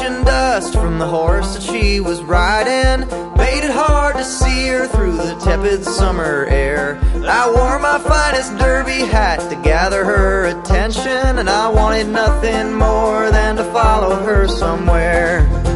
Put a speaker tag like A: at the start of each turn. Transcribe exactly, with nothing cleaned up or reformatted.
A: and dust from the horse that she was riding made it hard to see her through the tepid summer air. I wore my finest derby hat to gather her attention, and I wanted nothing more than to follow her somewhere.